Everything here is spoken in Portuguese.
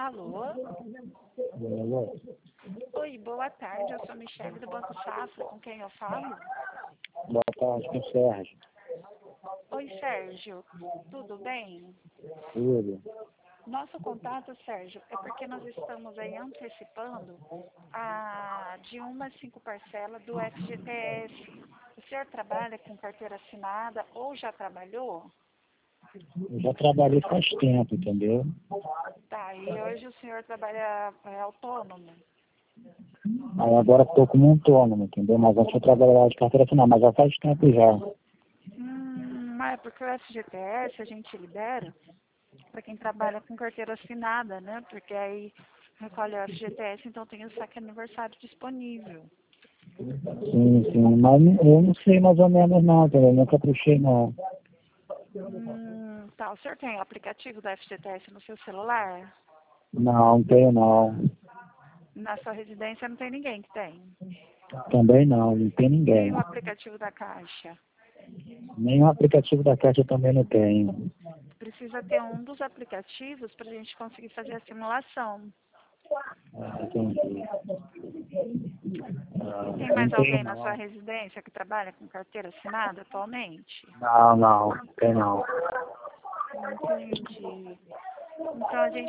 Alô? Alô? Oi, boa tarde. Eu sou Michele do Banco Safra. Com quem eu falo? Boa tarde, com o Sérgio. Oi, Sérgio. Tudo bem? Tudo. Nosso contato, Sérgio, é porque nós estamos aí antecipando de 1 a 5 parcelas do FGTS. O senhor trabalha com carteira assinada ou já trabalhou? Eu já trabalhei faz tempo, entendeu? Tá, e hoje o senhor trabalha autônomo? Aí agora estou como autônomo, entendeu? Mas antes eu trabalhava de carteira assinada, mas já faz tempo já. Mas é porque o FGTS a gente libera para quem trabalha com carteira assinada, né? Porque aí recolhe o FGTS, então tem o saque aniversário disponível. Sim, mas eu não sei mais ou menos não, entendeu? Eu nunca puxei não. Tá, o senhor tem o aplicativo do FGTS no seu celular? Não tenho não. Na sua residência não tem ninguém que tem. Também não tem ninguém. Nem o aplicativo da Caixa. Nem o aplicativo da Caixa eu também não tenho. Precisa ter um dos aplicativos para a gente conseguir fazer a simulação. Entendi. Tem Não mais tenho alguém na sua não. residência que trabalha com carteira assinada atualmente? Não tem não. Entendi. Então a gente